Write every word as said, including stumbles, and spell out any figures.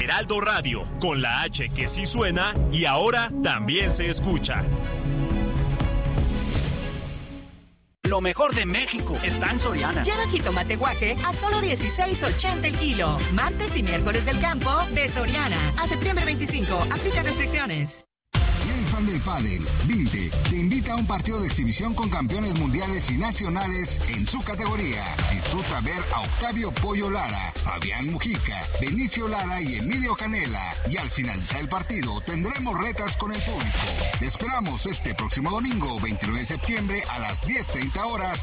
Heraldo Radio, con la H que sí suena y ahora también se escucha. Lo mejor de México está en Soriana. Lleva jitomate guaje a solo dieciséis ochenta el kilo. Martes y miércoles del campo de Soriana. A septiembre veinticinco. Aplica restricciones. Si eres fan del pádel, Vinte te invita a un partido de exhibición con campeones mundiales y nacionales en su categoría. Disfruta ver a Octavio Pollo Lara, Fabián Mujica, Benicio Lara y Emilio Canela. Y al finalizar el partido tendremos retas con el público. Te esperamos este próximo domingo, veintinueve de septiembre a las diez treinta horas